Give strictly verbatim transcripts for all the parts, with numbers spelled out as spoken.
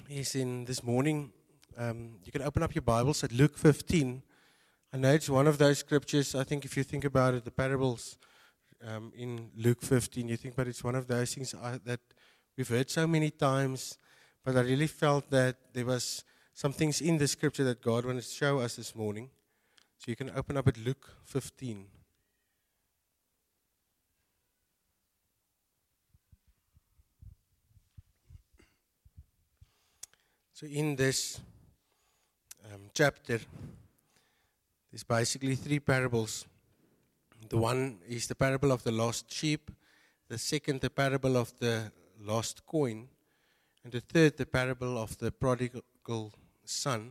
is in this morning. Um, you can open up your Bibles at Luke fifteen. I know it's one of those scriptures, I think if you think about it, the parables um, in Luke fifteen, you think, but it's one of those things I, that we've heard so many times, but I really felt that there was some things in the scripture that God wanted to show us this morning. So you can open up at Luke fifteen. So in this um, chapter, there's basically three parables. The one is the parable of the lost sheep, the second the parable of the lost coin, and the third the parable of the prodigal son.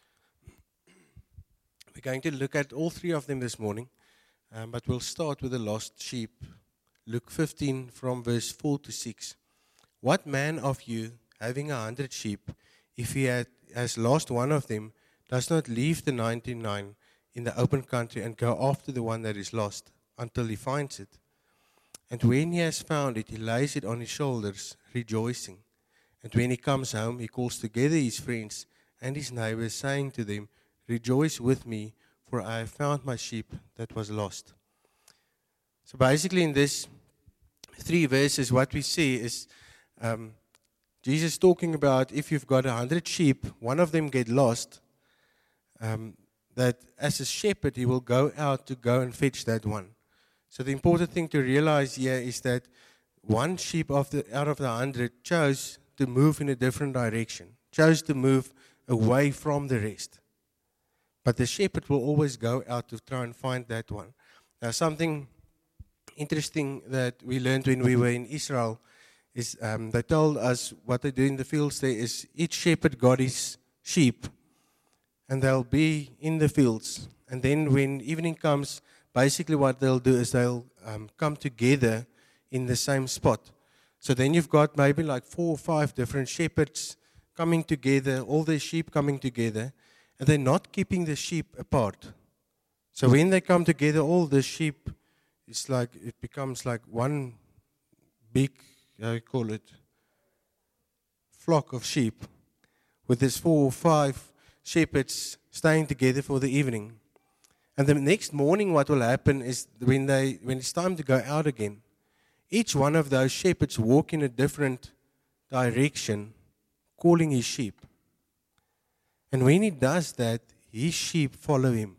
We're going to look at all three of them this morning, um, but we'll start with the lost sheep. Luke fifteen from verse four to six. What man of you, having a hundred sheep, if he had, has lost one of them, does not leave the ninety-nine in the open country and go after the one that is lost until he finds it? And when he has found it, he lays it on his shoulders, rejoicing. And when he comes home, he calls together his friends and his neighbors, saying to them, "Rejoice with me, for I have found my sheep that was lost." So basically in this three verses, what we see is um, Jesus talking about if you've got a hundred sheep, one of them get lost, um, that as a shepherd, he will go out to go and fetch that one. So the important thing to realize here is that one sheep of the, out of the hundred chose to move in a different direction, chose to move away from the rest. But the shepherd will always go out to try and find that one. Now something interesting that we learned when we were in Israel is um, they told us what they do in the fields there is each shepherd got his sheep and they'll be in the fields. And then when evening comes, basically what they'll do is they'll um, come together in the same spot. So then you've got maybe like four or five different shepherds coming together, all their sheep coming together, and they're not keeping the sheep apart. So when they come together, all the sheep, it's like, it becomes like one big, how you call it, flock of sheep with this four or five shepherds staying together for the evening. And the next morning what will happen is when they when it's time to go out again, each one of those shepherds walk in a different direction, calling his sheep. And when he does that, his sheep follow him.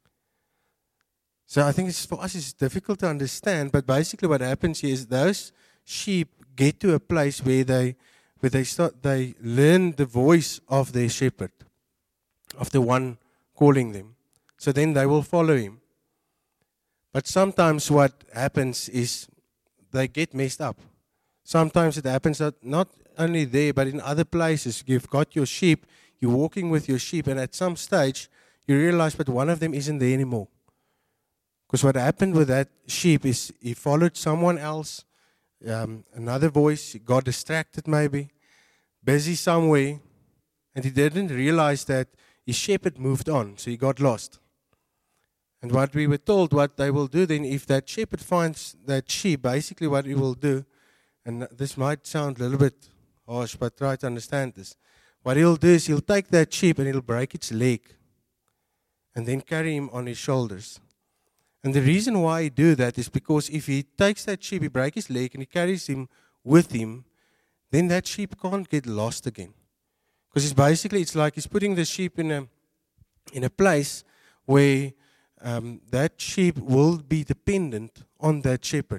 So I think it's, for us it's difficult to understand, but basically what happens here is those sheep get to a place where they where they start they learn the voice of their shepherd, of the one calling them. So then they will follow him. But sometimes what happens is they get messed up. Sometimes it happens that not only there, but in other places. You've got your sheep, you're walking with your sheep, and at some stage you realize that one of them isn't there anymore. Because what happened with that sheep is he followed someone else, um, another voice, he got distracted maybe, busy somewhere, and he didn't realize that his shepherd moved on, so he got lost. And what we were told, what they will do then, if that shepherd finds that sheep, basically what he will do, and this might sound a little bit harsh, but try to understand this. What he'll do is he'll take that sheep and he'll break its leg and then carry him on his shoulders. And the reason why he do that is because if he takes that sheep, he breaks his leg and he carries him with him, then that sheep can't get lost again. Because it's basically, it's like he's putting the sheep in a in a place where um, that sheep will be dependent on that shepherd.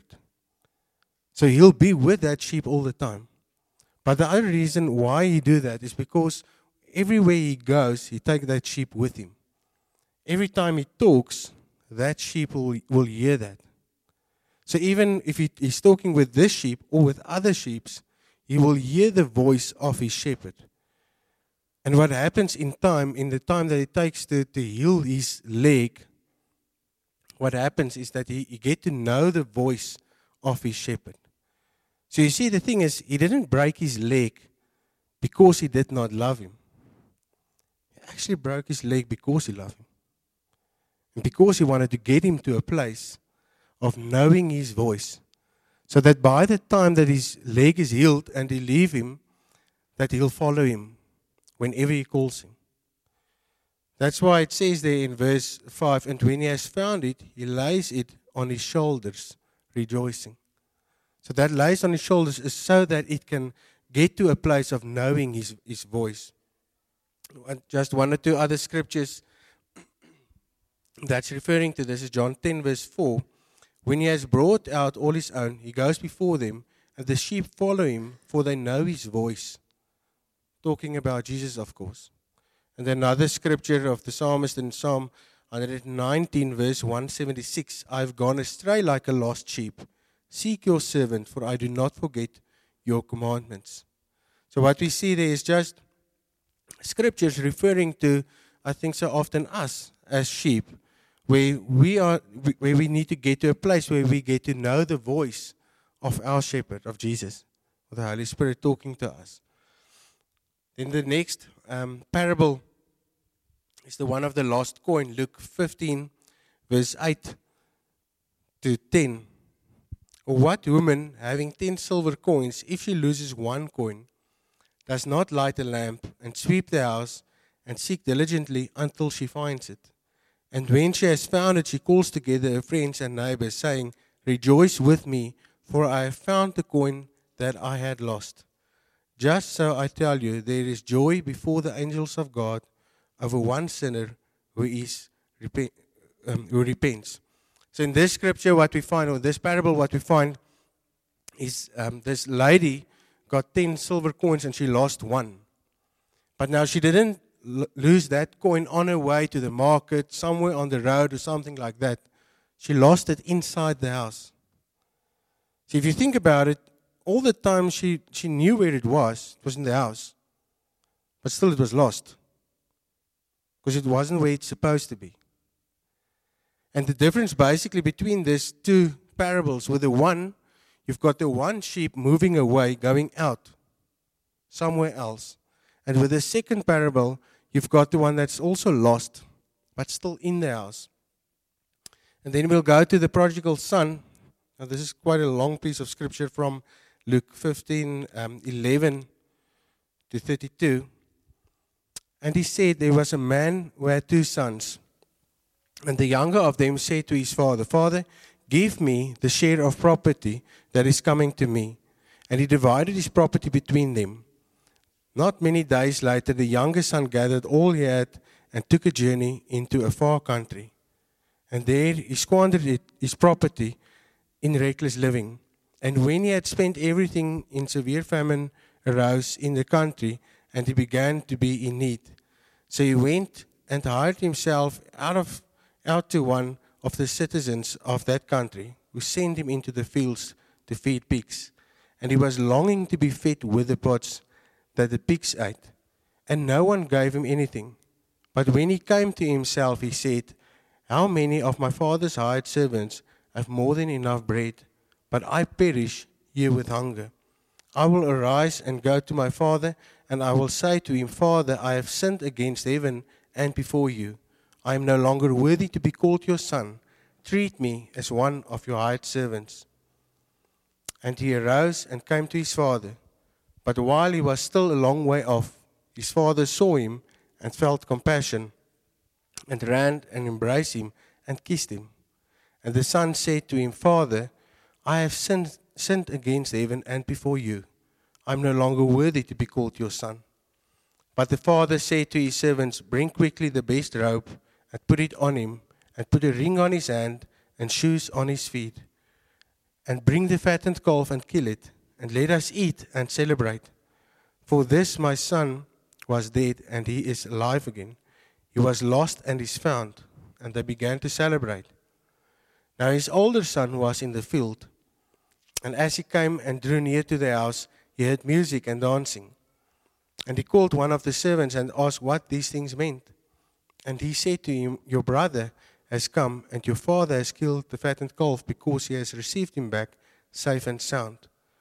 So he'll be with that sheep all the time. But the other reason why he do that is because everywhere he goes, he takes that sheep with him. Every time he talks, that sheep will, will hear that. So even if he, he's talking with this sheep or with other sheep, he will hear the voice of his shepherd. And what happens in time, in the time that it takes to, to heal his leg, what happens is that he, he get to know the voice of his shepherd. So you see, the thing is, he didn't break his leg because he did not love him. He actually broke his leg because he loved him. And because he wanted to get him to a place of knowing his voice, so that by the time that his leg is healed and he leave him, that he'll follow him whenever he calls him. That's why it says there in verse five, and when he has found it, he lays it on his shoulders, rejoicing. So that lays on his shoulders is so that it can get to a place of knowing his, his voice. Just one or two other scriptures that's referring to this is John ten verse four. When he has brought out all his own, he goes before them, and the sheep follow him, for they know his voice. Talking about Jesus, of course. And another scripture of the psalmist in Psalm one nineteen verse one seventy-six. I have gone astray like a lost sheep. Seek your servant, for I do not forget your commandments. So what we see there is just scriptures referring to, I think so often, us as sheep, where we are, where we need to get to a place where we get to know the voice of our shepherd, of Jesus, of the Holy Spirit talking to us. Then the next um, parable is the one of the lost coin, Luke fifteen, verse eight to ten. Or what woman, having ten silver coins, if she loses one coin, does not light a lamp and sweep the house and seek diligently until she finds it? And when she has found it, she calls together her friends and neighbors, saying, Rejoice with me, for I have found the coin that I had lost. Just so I tell you, there is joy before the angels of God over one sinner who is repent, um, who repents. So in this scripture, what we find, or this parable, what we find is um, this lady got ten silver coins and she lost one. But now she didn't l- lose that coin on her way to the market, somewhere on the road or something like that. She lost it inside the house. So if you think about it, all the time she, she knew where it was. It was in the house. But still it was lost. Because it wasn't where it's supposed to be. And the difference basically between these two parables, with the one, you've got the one sheep moving away, going out somewhere else. And with the second parable, you've got the one that's also lost, but still in the house. And then we'll go to the prodigal son. Now this is quite a long piece of scripture from Luke fifteen, um, eleven to thirty-two. And he said, there was a man who had two sons. And the younger of them said to his father, Father, give me the share of property that is coming to me. And he divided his property between them. Not many days later, the younger son gathered all he had and took a journey into a far country. And there he squandered it, his property in reckless living. And when he had spent everything, in severe famine arose in the country, and he began to be in need. So he went and hired himself out of out to one of the citizens of that country, who sent him into the fields to feed pigs. And he was longing to be fed with the pods that the pigs ate. And no one gave him anything. But when he came to himself, he said, How many of my father's hired servants have more than enough bread, but I perish here with hunger? I will arise and go to my father, and I will say to him, Father, I have sinned against heaven and before you. I am no longer worthy to be called your son. Treat me as one of your hired servants. And he arose and came to his father. But while he was still a long way off, his father saw him and felt compassion, and ran and embraced him and kissed him. And the son said to him, Father, I have sinned, sinned against heaven and before you. I am no longer worthy to be called your son. But the father said to his servants, Bring quickly the best robe, and put it on him, and put a ring on his hand, and shoes on his feet. And bring the fattened calf and kill it, and let us eat and celebrate. For this my son was dead, and he is alive again. He was lost and is found. And they began to celebrate. Now his older son was in the field, and as he came and drew near to the house, he heard music and dancing. And he called one of the servants and asked what these things meant. And he said to him, Your brother has come, and your father has killed the fattened calf, because he has received him back safe and sound.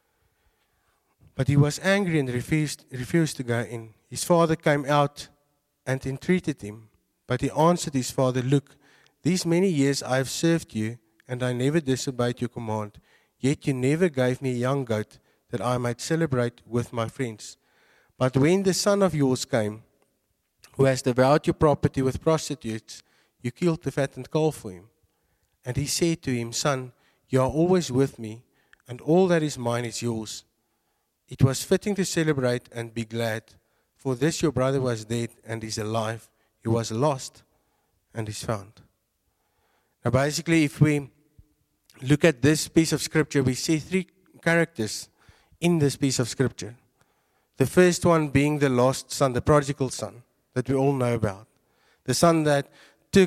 But he was angry and refused, refused to go in. His father came out and entreated him. But he answered his father, Look, these many years I have served you, and I never disobeyed your command. Yet you never gave me a young goat, that I might celebrate with my friends. But when the son of yours came, who has devoured your property with prostitutes, you killed the fattened calf for him. And he said to him, Son, you are always with me, and all that is mine is yours. It was fitting to celebrate and be glad, for this your brother was dead and is alive. He was lost and is found. Now basically, if we look at this piece of scripture, we see three characters in this piece of scripture. The first one being the lost son, the prodigal son, that we all know about. The son that took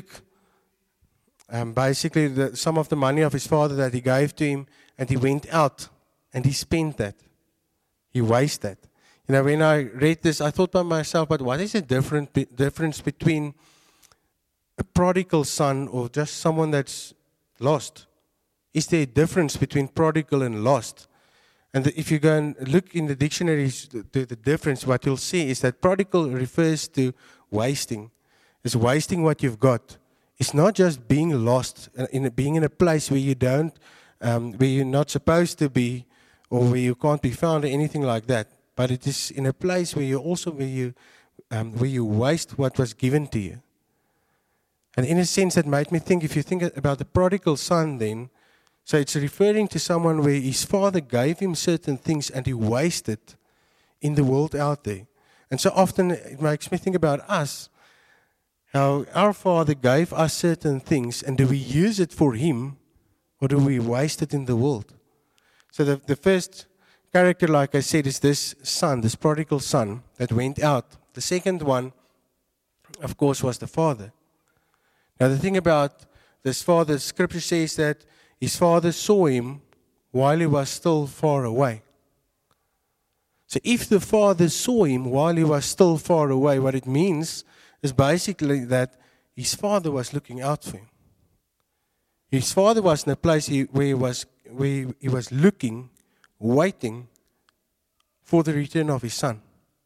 um, basically the, some of the money of his father that he gave to him, and he went out and he spent that. He wasted that. You know, when I read this, I thought by myself, but what is the different, difference between a prodigal son or just someone that's lost? Is there a difference between prodigal and lost? And the, if you go and look in the dictionaries, the, the difference, what you'll see is that prodigal refers to wasting. It's wasting what you've got. It's not just being lost, in a, being in a place where you don't, um, where you're not supposed to be, or where you can't be found, or anything like that. But it is in a place where you also where you um, where you waste what was given to you. And in a sense, that made me think. If you think about the prodigal son, then. So it's referring to someone where his father gave him certain things and he wasted in the world out there. And so often it makes me think about us, how our father gave us certain things, and do we use it for him or do we waste it in the world? So the, the first character, like I said, is this son, this prodigal son that went out. The second one, of course, was the father. Now the thing about this father, scripture says that his father saw him while he was still far away. So if the father saw him while he was still far away, what it means is basically that his father was looking out for him. His father was in a place where he was, where he was looking, waiting for the return of his son.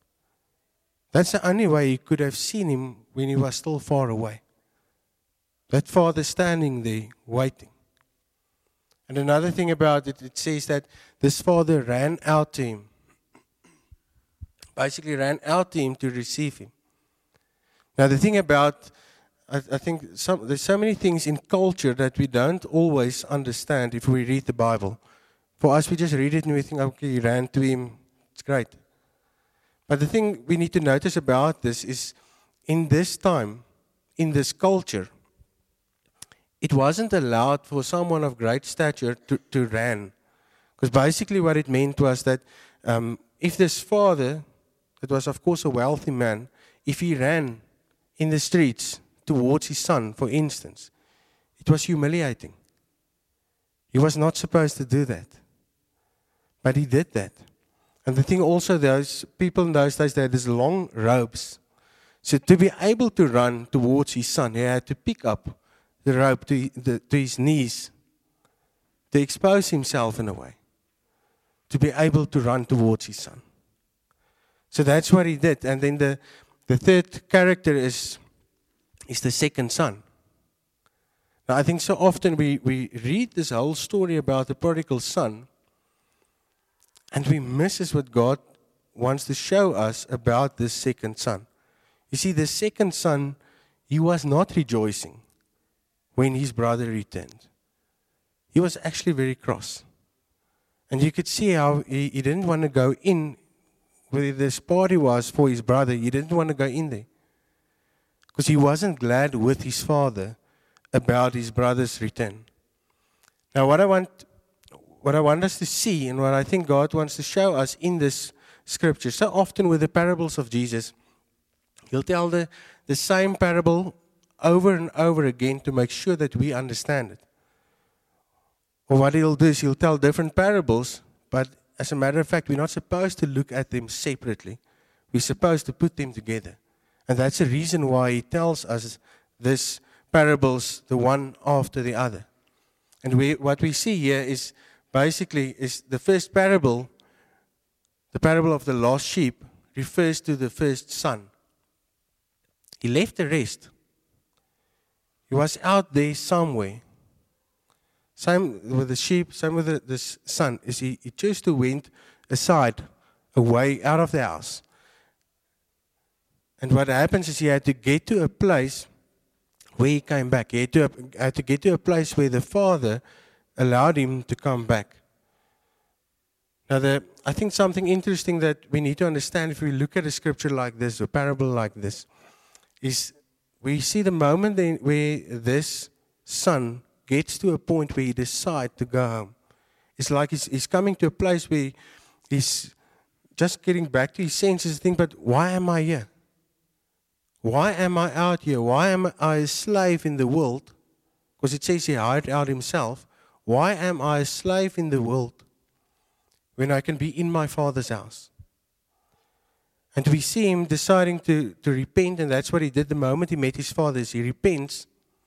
That's the only way he could have seen him when he was still far away. That father standing there, waiting. And another thing about it, it says that this father ran out to him. Basically ran out to him to receive him. Now the thing about, I, I think some, there's so many things in culture that we don't always understand if we read the Bible. For us, we just read it and we think, okay, he ran to him, it's great. But the thing we need to notice about this is, in this time, in this culture, it wasn't allowed for someone of great stature to, to run. Because basically what it meant was that um, if this father, that was of course a wealthy man, if he ran in the streets towards his son, for instance, it was humiliating. He was not supposed to do that. But he did that. And the thing also, those people in those days, they had these long robes. So to be able to run towards his son, he had to pick up the rope to, the, to his knees, to expose himself in a way, to be able to run towards his son. So that's what he did. And then the, the third character is, is the second son. Now I think so often we, we read this whole story about the prodigal son, and we miss what God wants to show us about this second son. You see, the second son, he was not rejoicing when his brother returned. He was actually very cross. And you could see how he, he didn't want to go in where this party was for his brother. He didn't want to go in there. Because he wasn't glad with his father about his brother's return. Now what I want what I want us to see, and what I think God wants to show us in this scripture, so often with the parables of Jesus, he'll tell the, the same parable over and over again to make sure that we understand it. Or what he'll do is he'll tell different parables, but as a matter of fact, we're not supposed to look at them separately. We're supposed to put them together. And that's the reason why he tells us this parables, the one after the other. And we, what we see here is basically is the first parable, the parable of the lost sheep, refers to the first son. He left the rest. He was out there somewhere. Same with the sheep, same with the, the son. Is he, he just went aside, away, out of the house. And what happens is he had to get to a place where he came back. He had to, had to get to a place where the Father allowed him to come back. Now, the, I think something interesting that we need to understand if we look at a scripture like this, a parable like this, is we see the moment then where this son gets to a point where he decides to go home. It's like he's, he's coming to a place where he's just getting back to his senses and think, but why am I here? Why am I out here? Why am I a slave in the world? Because it says he hired out himself. Why am I a slave in the world when I can be in my Father's house? And we see him deciding to, to repent, and that's what he did the moment he met his father. Is he repents,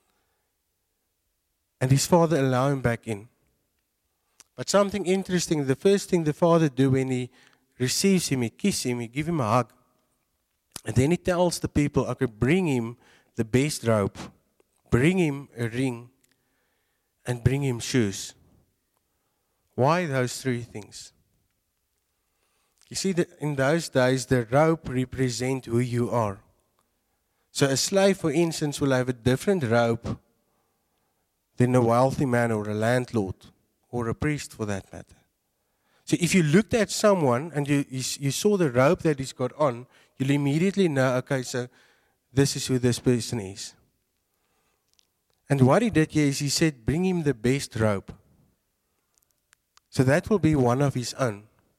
and his father allows him back in. But something interesting, the first thing the father do when he receives him, he kisses him, he gives him a hug. And then he tells the people, okay, bring him the best robe, bring him a ring, and bring him shoes. Why those three things? You see, that in those days, the robe represents who you are. So a slave, for instance, will have a different robe than a wealthy man or a landlord or a priest for that matter. So if you looked at someone and you, you, you saw the robe that he's got on, you'll immediately know, okay, so this is who this person is. And what he did here is he said, bring him the best robe. So that will be one of his own.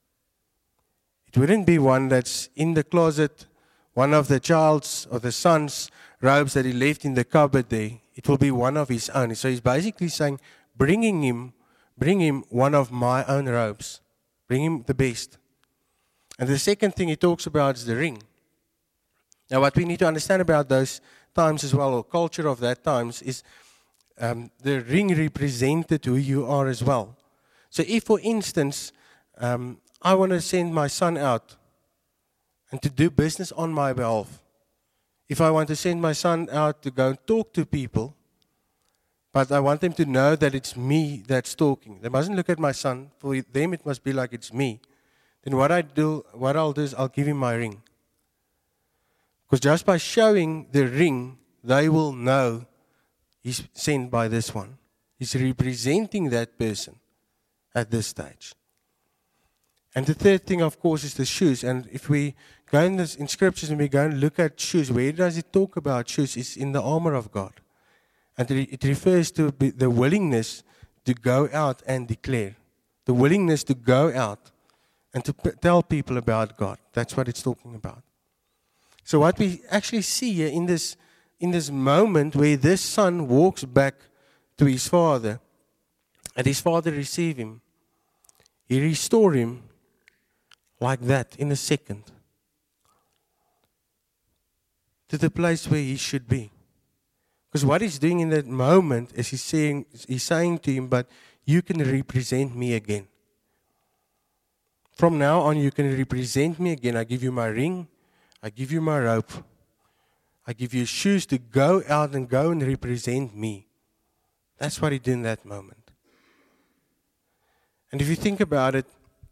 It wouldn't be one that's in the closet, one of the child's or the son's robes that he left in the cupboard there. It will be one of his own. So he's basically saying, bringing him, bring him one of my own robes. Bring him the best. And the second thing he talks about is the ring. Now what we need to understand about those times as well, or culture of that times, is um, the ring represented who you are as well. So if, for instance, um, I want to send my son out and to do business on my behalf. If I want to send my son out to go and talk to people, but I want them to know that it's me that's talking. They mustn't look at my son. For them, it must be like it's me. Then what I do, what I'll do is I'll give him my ring. Because just by showing the ring, they will know he's sent by this one. He's representing that person at this stage. And the third thing, of course, is the shoes. And if we go in, this, in scriptures and we go and look at shoes, where does it talk about shoes? It's in the armor of God. And it refers to the willingness to go out and declare. The willingness to go out and to p- tell people about God. That's what it's talking about. So what we actually see here in this, in this moment where this son walks back to his father, and his father receives him, he restores him like that in a second to the place where he should be. Because what he's doing in that moment is he's saying, he's saying to him, but you can represent me again. From now on, you can represent me again. I give you my ring. I give you my robe. I give you shoes to go out and go and represent me. That's what he did in that moment. And if you think about it,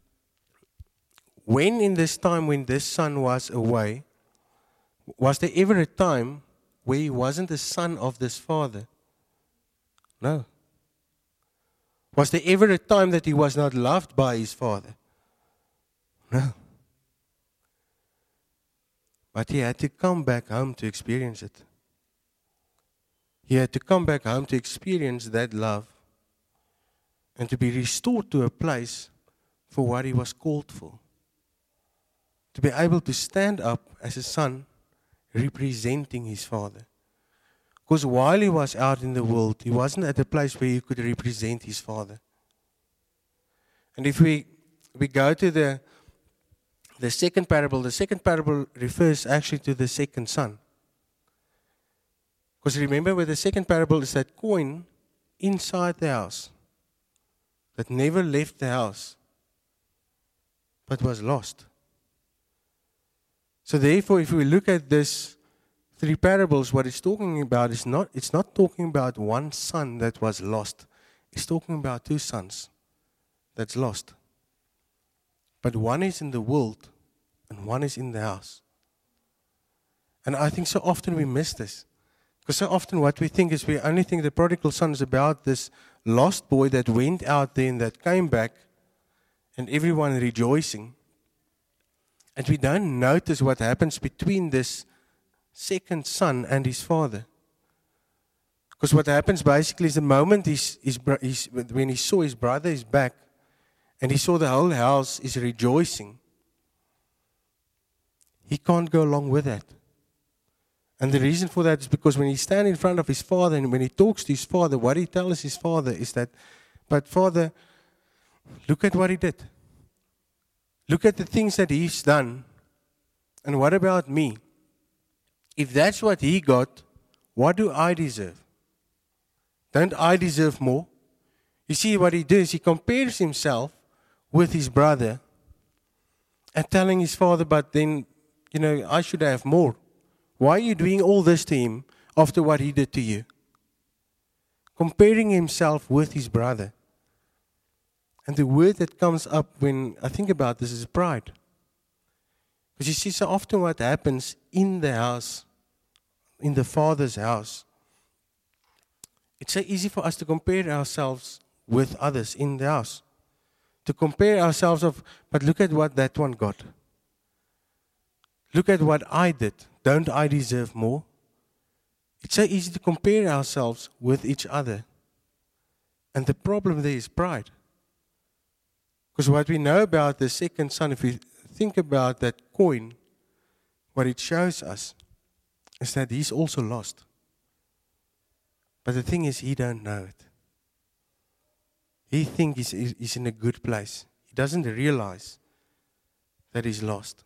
when in this time when this son was away, was there ever a time where he wasn't the son of this father? No. Was there ever a time that he was not loved by his father? No. But he had to come back home to experience it. He had to come back home to experience that love and to be restored to a place for what he was called for. To be able to stand up as a son representing his father. Because while he was out in the world, he wasn't at a place where he could represent his father. And if we, we go to the, the second parable, the second parable refers actually to the second son. Because remember, with the second parable is that coin inside the house that never left the house but was lost. So therefore, if we look at this three parables, what it's talking about is not, it's not talking about one son that was lost. It's talking about two sons that's lost. But one is in the world and one is in the house. And I think so often we miss this. Because so often what we think is we only think the prodigal son is about this lost boy that went out there and that came back and everyone rejoicing. And we don't notice what happens between this second son and his father. Because what happens basically is the moment he's, he's, he's, when he saw his brother is back and he saw the whole house is rejoicing, he can't go along with that. And the reason for that is because when he stands in front of his father and when he talks to his father, what he tells his father is that, but father, look at what he did. Look at the things that he's done. And what about me? If that's what he got, what do I deserve? Don't I deserve more? You see what he does, he compares himself with his brother and telling his father, but then, you know, I should have more. Why are you doing all this to him after what he did to you? Comparing himself with his brother. And the word that comes up when I think about this is pride. Because you see, so often what happens in the house, in the Father's house, it's so easy for us to compare ourselves with others in the house. To compare ourselves of, but look at what that one got. Look at what I did. Don't I deserve more? It's so easy to compare ourselves with each other. And the problem there is pride. Because what we know about the second son, if we think about that coin, what it shows us is that he's also lost. But the thing is, he don't know it. He thinks he's, he's in a good place. He doesn't realize that he's lost.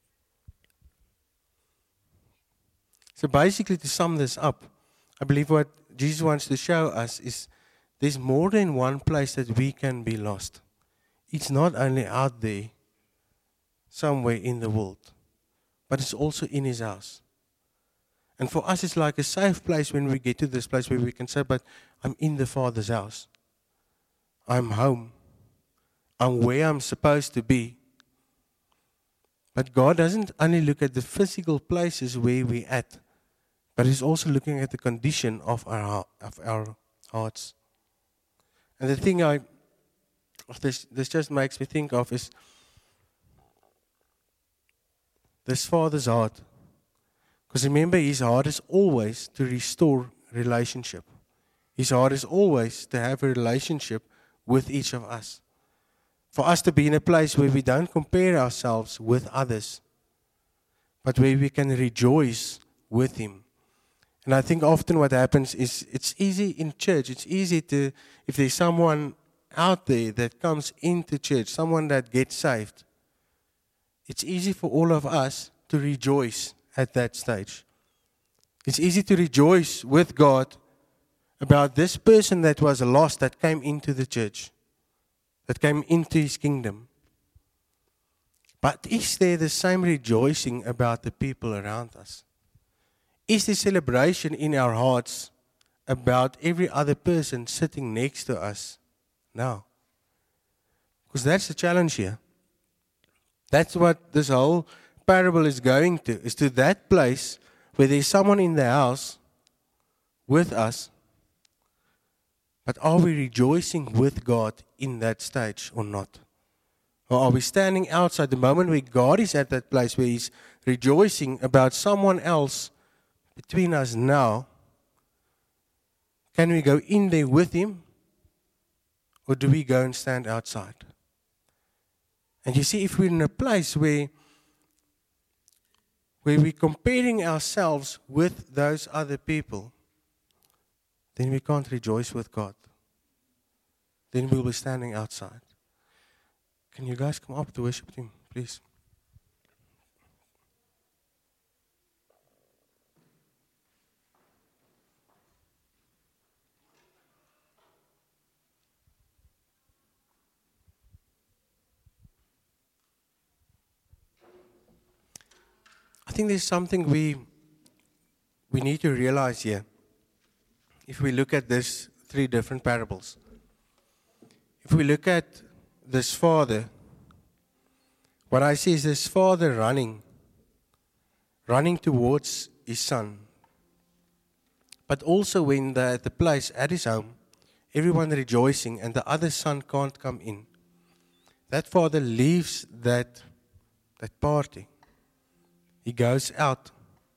So basically, to sum this up, I believe what Jesus wants to show us is there's more than one place that we can be lost. It's not only out there, somewhere in the world, but it's also in his house. And for us, it's like a safe place when we get to this place where we can say, but I'm in the Father's house. I'm home. I'm where I'm supposed to be. But God doesn't only look at the physical places where we're at, but He's also looking at the condition of our of our hearts. And the thing I this this just makes me think of is this Father's heart. Because remember, His heart is always to restore relationship. His heart is always to have a relationship with each of us. For us to be in a place where we don't compare ourselves with others, but where we can rejoice with Him. And I think often what happens is it's easy in church. It's easy to, if there's someone out there that comes into church, someone that gets saved, it's easy for all of us to rejoice at that stage. It's easy to rejoice with God about this person that was lost that came into the church, that came into His kingdom. But is there the same rejoicing about the people around us? Is there celebration in our hearts about every other person sitting next to us now? Because that's the challenge here. That's what this whole parable is going to, is to that place where there's someone in the house with us, but are we rejoicing with God in that stage or not? Or are we standing outside the moment where God is at that place where He's rejoicing about someone else between us now? Can we go in there with Him? Or do we go and stand outside? And you see, if we're in a place where, where we're comparing ourselves with those other people, then we can't rejoice with God. Then we'll be standing outside. Can you guys come up to worship Him, please? I think there's something we we need to realize here. If we look at these three different parables, if we look at this father, what I see is this father running, running towards his son. But also when they're at the place at his home, everyone rejoicing, and the other son can't come in, that father leaves that, that party. He goes out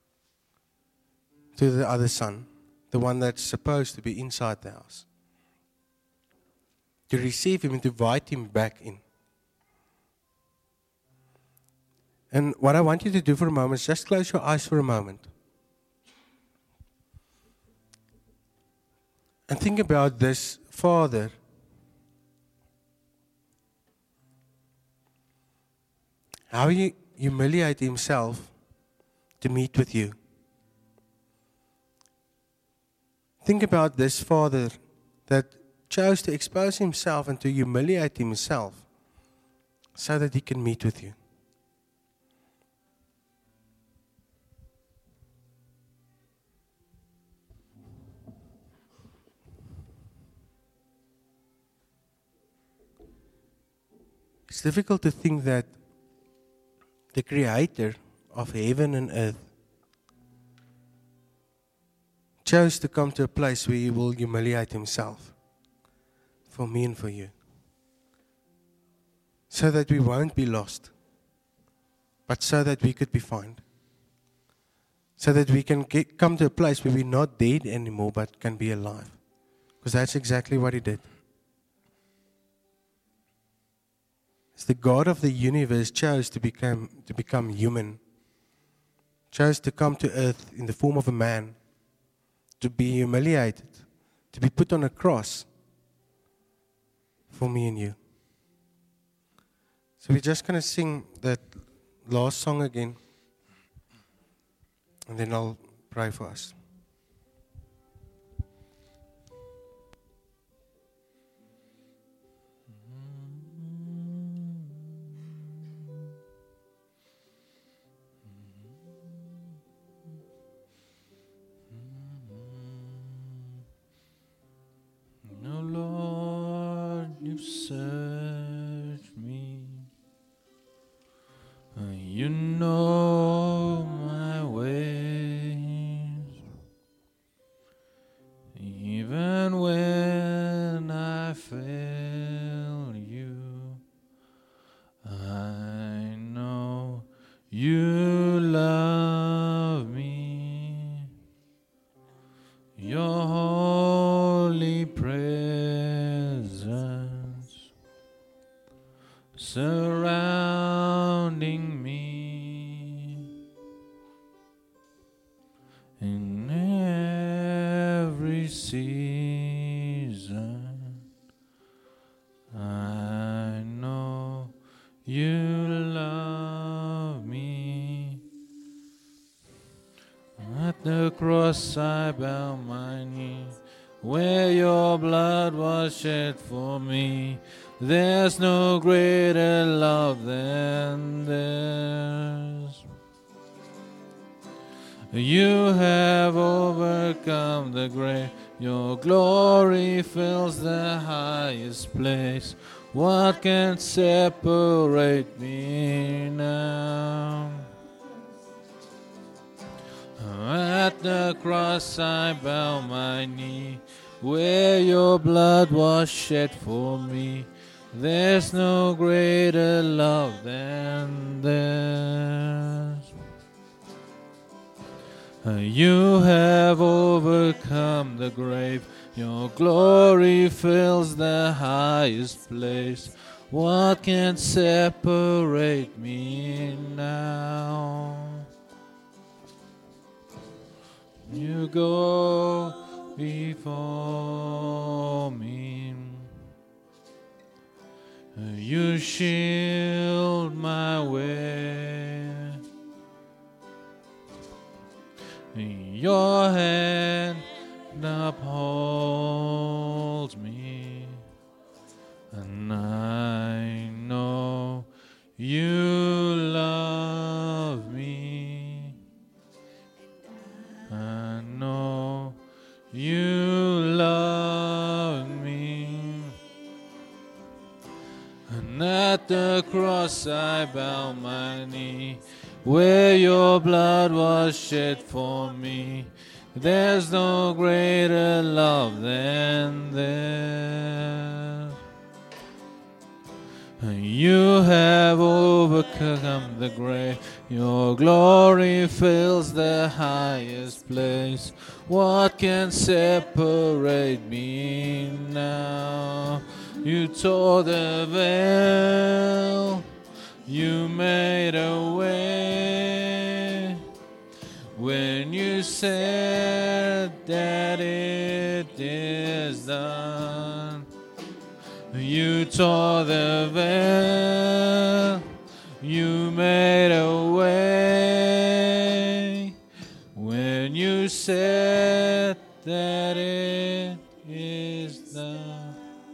to the other son, the one that's supposed to be inside the house, to receive him and to invite him back in. And what I want you to do for a moment is just close your eyes for a moment. And think about this father how he humiliated himself to meet with you. Think about this father that chose to expose himself and to humiliate himself so that he can meet with you. It's difficult to think that the creator of heaven and earth chose to come to a place where he will humiliate himself for me and for you, so that we won't be lost, but so that we could be found, so that we can get, come to a place where we're not dead anymore but can be alive, because that's exactly what he did. As the God of the universe chose to become to become human, chose to come to earth in the form of a man, to be humiliated, to be put on a cross for me and you. So we're just going to sing that last song again, and then I'll pray for us. Oh Lord, you've searched me. You know my ways. Even when I fail you, I know you love me. Your holy presence surrounding me in every season. I know you love me. At the cross I bow my knee, where your blood was shed for me. There's no greater love than this. You have overcome the grave. Your glory fills the highest place. What can separate me now? At the cross I bow my knee, where your blood was shed for me. There's no greater love than this. You have overcome the grave. Your glory fills the highest place. What can separate me now? You go before me. You shield my way. Your hand upholds me, and I know you love me. I know you love me. And at the cross I bow my knee, where your blood was shed for me. There's no greater love than this. You have overcome the grave. Your glory fills the highest place. What can separate me now? You tore the veil. You made a way. When you said that it is done. You tore the veil, you made a way, when you said that it is done.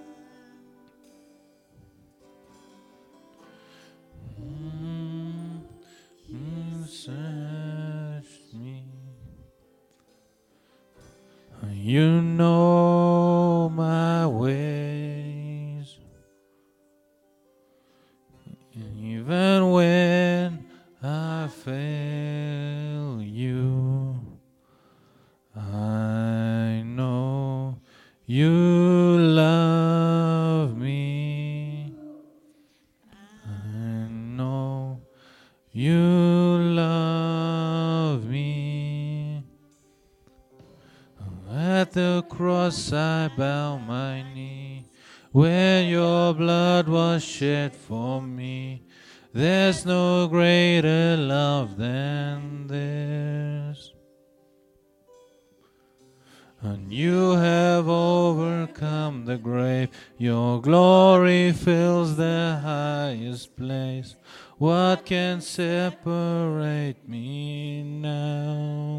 Mm, mm, search me. You know my way. Even when I fail you, I know you love me. I know you love me. At the cross I bow my knee, where your blood was shed for me. There's no greater love than this. And you have overcome the grave. Your glory fills the highest place. What can separate me now?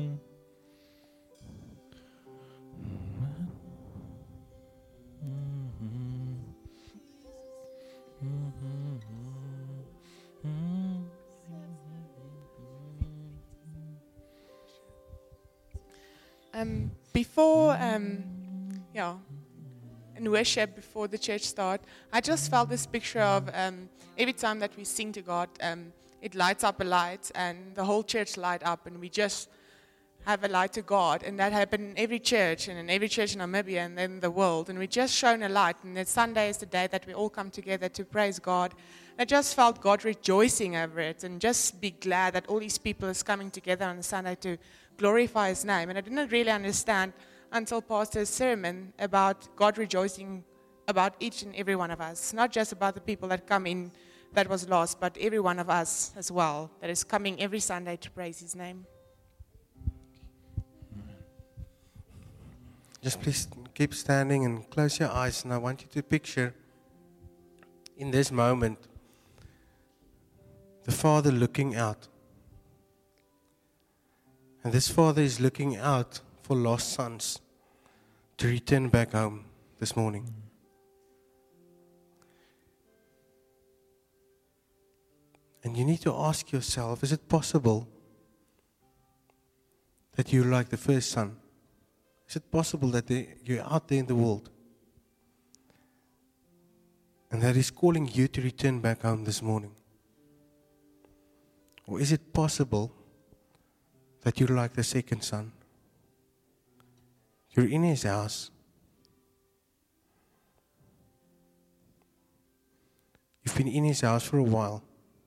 Um, before, um, yeah, in worship, before the church start, I just felt this picture of um, every time that we sing to God, um, it lights up a light, and the whole church light up, and we just have a light to God, and that happened in every church, and in every church in Namibia, and then the world, and we just shone a light, and then Sunday is the day that we all come together to praise God. I just felt God rejoicing over it, and just be glad that all these people is coming together on Sunday to glorify His name. And I didn't really understand until Pastor's sermon about God rejoicing about each and every one of us, not just about the people that come in that was lost, but every one of us as well that is coming every Sunday to praise His name. Just please keep standing and close your eyes, and I want you to picture in this moment the Father looking out. And this Father is looking out for lost sons to return back home this morning. And you need to ask yourself, is it possible that you're like the first son? Is it possible that they, you're out there in the world and that He's calling you to return back home this morning? Or is it possible that you're like the second son? You're in His house. You've been in His house for a while,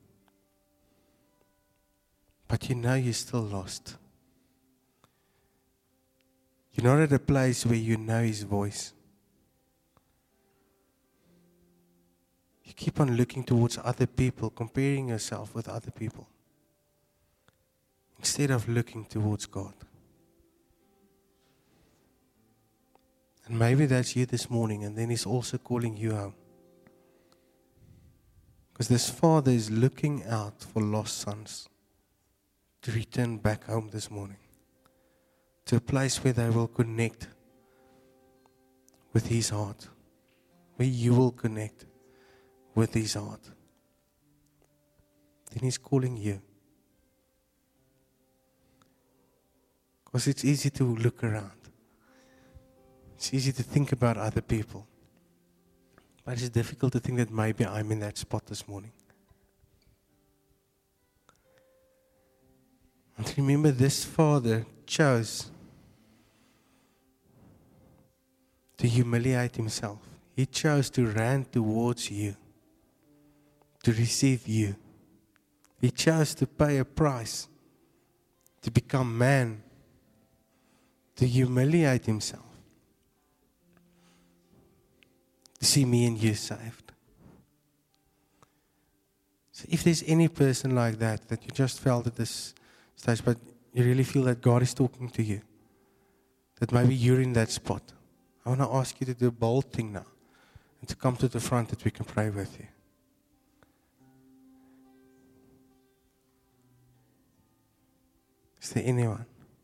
but you know you're still lost. You're not at a place where you know His voice. You keep on looking towards other people, comparing yourself with other people, instead of looking towards God. And maybe that's you this morning, and then He's also calling you home. Because this Father is looking out for lost sons to return back home this morning, to a place where they will connect with His heart, where you will connect with His heart. Then He's calling you. Because it's easy to look around. It's easy to think about other people. But it's difficult to think that maybe I'm in that spot this morning. And remember, this father chose to humiliate himself. He chose to run towards you, to receive you. He chose to pay a price, to become man, to humiliate himself, to see me and you saved. So if there's any person like that, that you just felt at this stage, but you really feel that God is talking to you, that maybe you're in that spot, I want to ask you to do a bold thing now and to come to the front that we can pray with you. Is there anyone?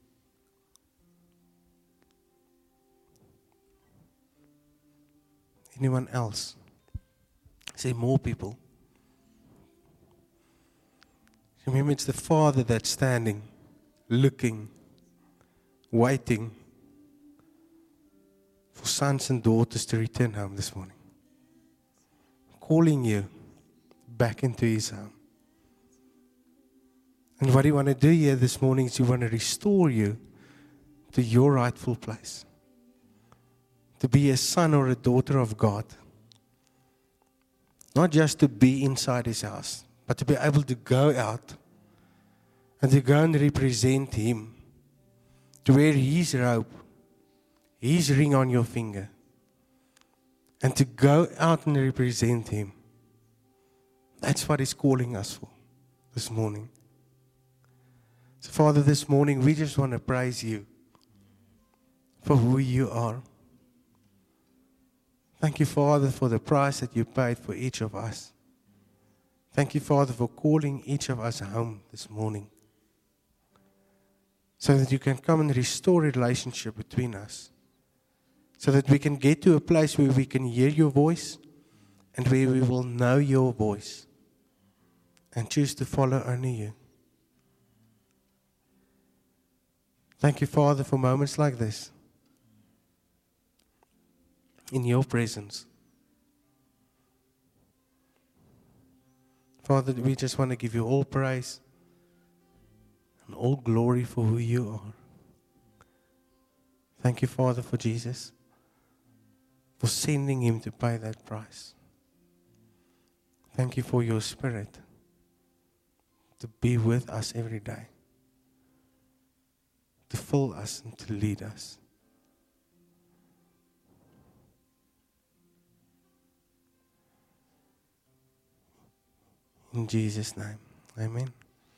Anyone else? Say more people. Remember, it's the Father that's standing, looking, waiting for sons and daughters to return home this morning. Calling you back into His home. And what He want to do here this morning is He want to restore you to your rightful place. To be a son or a daughter of God. Not just to be inside His house, but to be able to go out and to go and represent Him. To wear His robe, His ring on your finger. And to go out and represent Him. That's what He's calling us for this morning. So Father, this morning we just want to praise You for who You are. Thank You, Father, for the price that You paid for each of us. Thank You, Father, for calling each of us home this morning. So that You can come and restore a relationship between us. So that we can get to a place where we can hear Your voice and where we will know Your voice and choose to follow only You. Thank You, Father, for moments like this. In Your presence. Father, we just want to give You all praise and all glory for who You are. Thank You, Father, for Jesus, for sending Him to pay that price. Thank You for Your Spirit to be with us every day, to fill us and to lead us. In Jesus' name, amen.